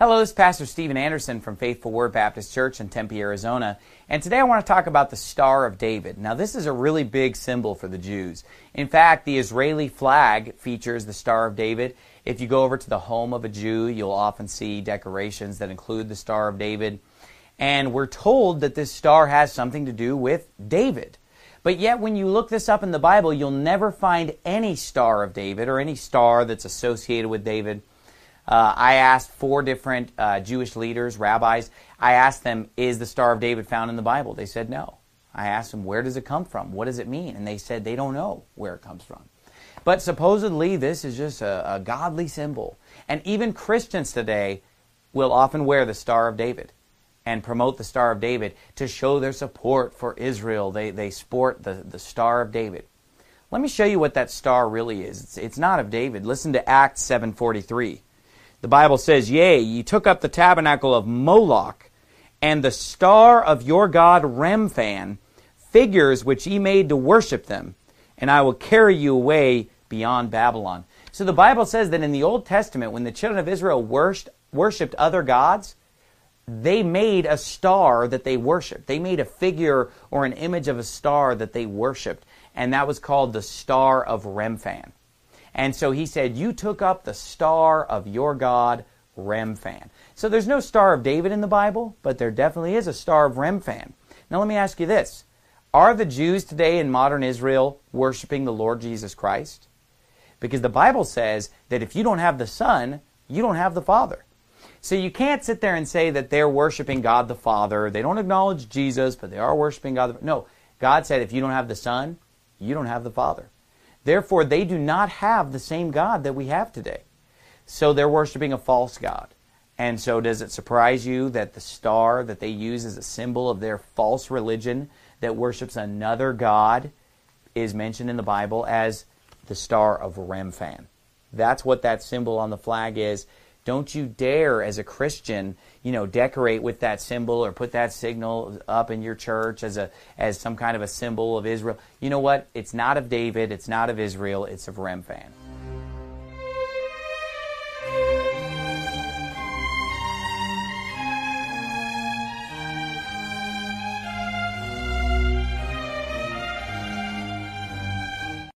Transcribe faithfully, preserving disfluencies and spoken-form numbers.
Hello, this is Pastor Steven Anderson from Faithful Word Baptist Church in Tempe, Arizona. And today I want to talk about the Star of David. Now, this is a really big symbol for the Jews. In fact, the Israeli flag features the Star of David. If you go over to the home of a Jew, you'll often see decorations that include the Star of David. And we're told that this star has something to do with David. But yet, when you look this up in the Bible, you'll never find any Star of David or any star that's associated with David. Uh, I asked four different uh, Jewish leaders, rabbis, I asked them, is the Star of David found in the Bible? They said no. I asked them, where does it come from? What does it mean? And they said they don't know where it comes from. But supposedly this is just a, a godly symbol. And even Christians today will often wear the Star of David and promote the Star of David to show their support for Israel. They, they sport the, the Star of David. Let me show you what that star really is. It's, it's not of David. Listen to Acts seven forty-three. The Bible says, Yea, ye took up the tabernacle of Moloch, and the star of your god Remphan, figures which ye made to worship them, and I will carry you away beyond Babylon. So the Bible says that in the Old Testament, when the children of Israel worshipped, worshipped other gods, they made a star that they worshipped. They made a figure or an image of a star that they worshipped, and that was called the Star of Remphan. And so he said, you took up the star of your god, Remphan. So there's no Star of David in the Bible, but there definitely is a Star of Remphan. Now let me ask you this. Are the Jews today in modern Israel worshiping the Lord Jesus Christ? Because the Bible says that if you don't have the Son, you don't have the Father. So you can't sit there and say that they're worshiping God the Father. They don't acknowledge Jesus, but they are worshiping God the... No, God said if you don't have the Son, you don't have the Father. Therefore, they do not have the same God that we have today. So they're worshiping a false god. And so does it surprise you that the star that they use as a symbol of their false religion that worships another god is mentioned in the Bible as the Star of Remphan? That's what that symbol on the flag is. Don't you dare, as a Christian, you know, decorate with that symbol or put that signal up in your church as a as some kind of a symbol of Israel. You know what? It's not of David. It's not of Israel. It's of Remphan.